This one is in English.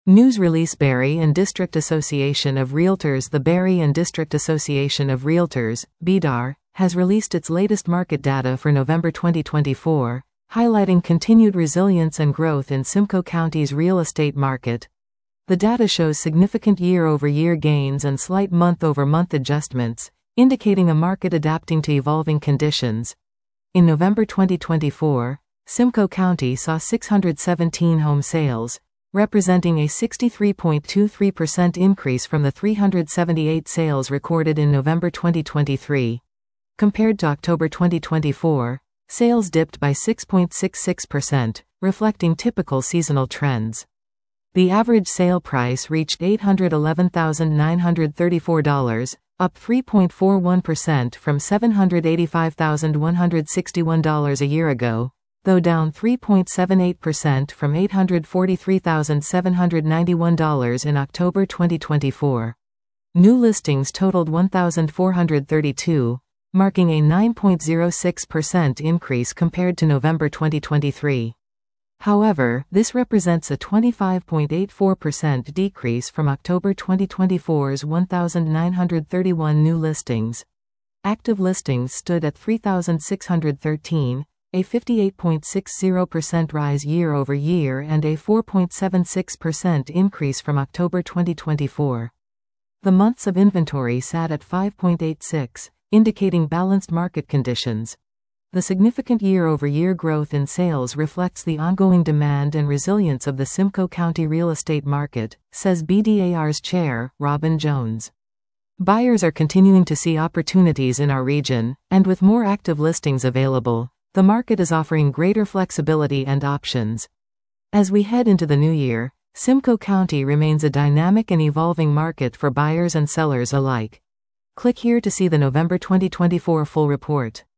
News release. Barrie and District Association of Realtors. The Barrie and District Association of Realtors, BDAR, has released its latest market data for November 2024, highlighting continued resilience and growth in Simcoe County's real estate market. The data shows significant year-over-year gains and slight month-over-month adjustments, indicating a market adapting to evolving conditions. In November 2024, Simcoe County saw 617 home sales, representing a 63.23% increase from the 378 sales recorded in November 2023. Compared to October 2024, sales dipped by 6.66%, reflecting typical seasonal trends. The average sale price reached $811,934, up 3.41% from $785,161 a year ago, though down 3.78% from $843,791 in October 2024. New listings totaled 1,432, marking a 9.06% increase compared to November 2023. However, this represents a 25.84% decrease from October 2024's 1,931 new listings. Active listings stood at 3,613, a 58.60% rise year-over-year and a 4.76% increase from October 2024. The months of inventory sat at 5.86, indicating balanced market conditions. The significant year-over-year growth in sales reflects the ongoing demand and resilience of the Simcoe County real estate market, says BDAR's chair, Robin Jones. Buyers are continuing to see opportunities in our region, and with more active listings available, the market is offering greater flexibility and options. As we head into the new year, Simcoe County remains a dynamic and evolving market for buyers and sellers alike. Click here to see the November 2024 full report.